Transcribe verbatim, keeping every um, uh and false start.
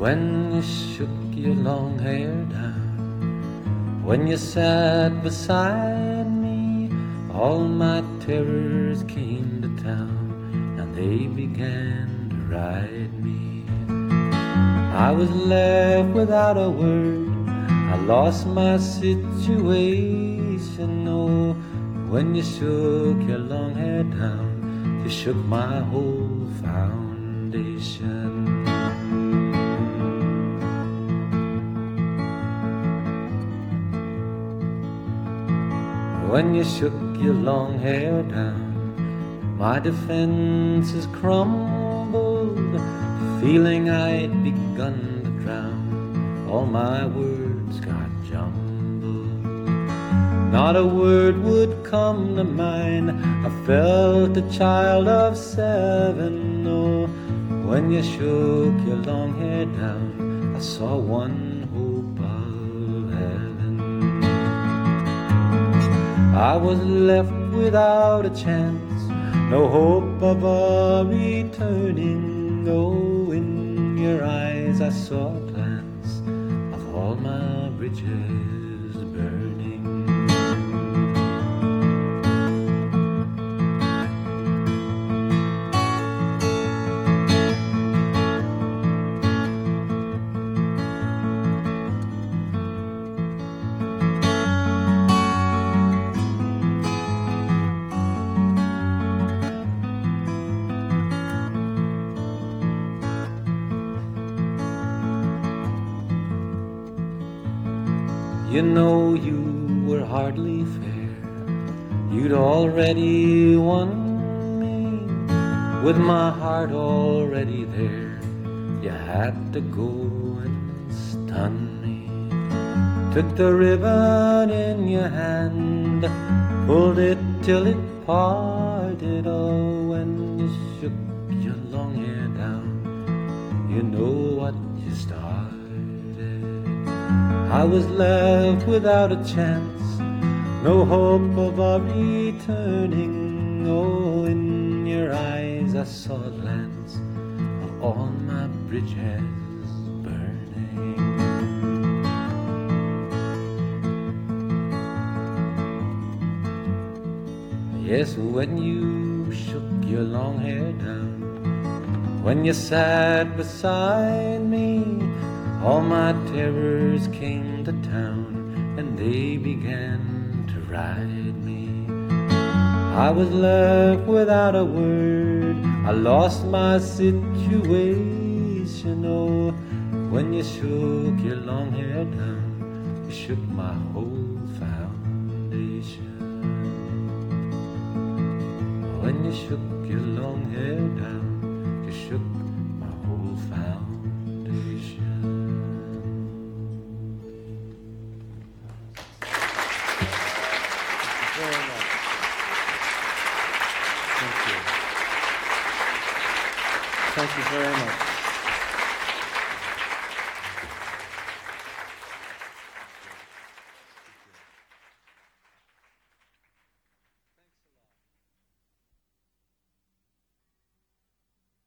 when you shook your long hair down, when you sat beside me, all my terrors came to town, and they began to ride me. I was left without a word, I lost my situation. Oh, when you shook your long hair down, you shook my whole foundation. When you shook your long hair down, my defenses crumbled, feeling I'd begun to drown. All my words got jumbled, not a word would come to mind. I felt a child of seven. Oh, when you shook your long hair down, I saw one hope of heaven. I was left without a chance, no hope of a returning. Oh, in your eyes I saw a glance of all my bridges burning. You know you were hardly fair, you'd already won me, with my heart already there. You had to go and stun me. Took the ribbon in your hand, pulled it till it parted. Oh, when you shook your long hair down, you know what you started. I was left without a chance, no hope of a returning. Oh, in your eyes I saw a glance of all my bridges burning. Yes, when you shook your long hair down, when you sat beside me, all my terrors came to town, and they began to ride me. I was left without a word, I lost my situation. Oh, when you shook your long hair down, you shook my whole foundation. When you shook your long hair down, you shook my whole foundation. Thank you very much.